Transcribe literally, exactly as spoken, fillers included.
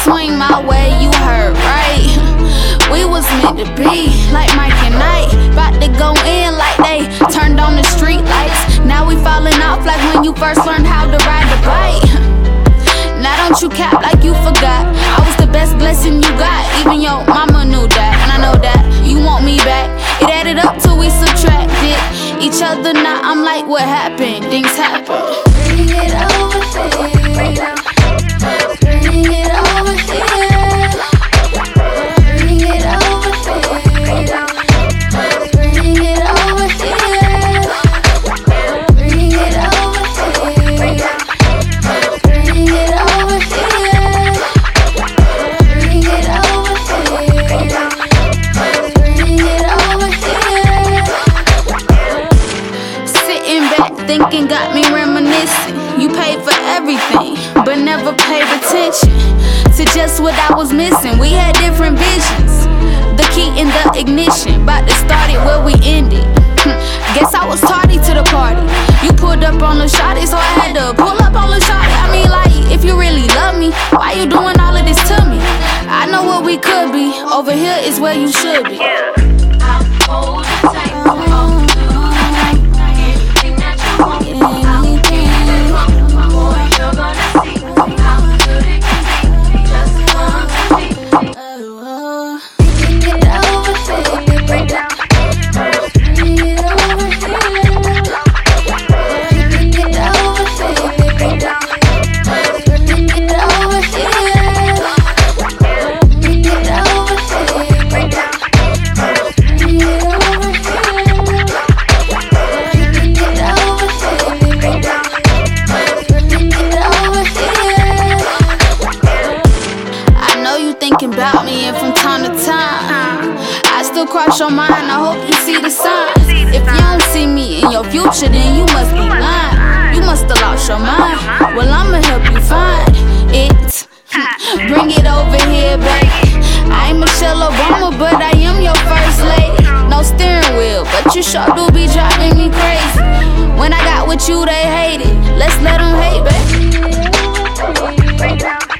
swing my way, you heard right. We was meant to be like Mike and Knight, bout to go in like they turned on the street lights. Now we falling off like when you first learned how to ride the bike. Now don't you cap like you forgot I was the best blessing you got. Even your mama knew that, and I know that you want me back. It added up till we subtracted each other. Now I'm like, what happened? Things happen. Bring it over here. Bring it over here. Bring it over here. Bring it over here. Bring it over here. Bring it over here. Bring it over here. Bring it over here. Sitting back thinking got me reminiscing. You paid for everything, but never paid attention to just what I was missing. We had different visions, the key in the ignition, bout to start it where we ended. Guess I was tardy to the party. You pulled up on the shawty, so I had to pull up on the shawty. I mean, like, if you really love me, why you doing all of this to me? I know what we could be. Over here is where you should be. I'll hold you tight. I'll do anything that you want. I'll give it all. Boy, you're gonna see how good it can be. Just come to me. Bring it over here. Bring it over here. Bring it over here. Bring it over here. Bring it over here. Bring it over here. I know you thinking about me, and from time to time I still cross your mind. I hope you see the signs. If you don't see me in your future, then you must be lying. You must have lost your mind. Well, I'ma help you find it. Bring it over here, baby. I ain't Michelle Obama, but I am your first lady. No steering wheel, but you sure do be driving me crazy. When I got with you, they hate it. Let's let them hate, baby.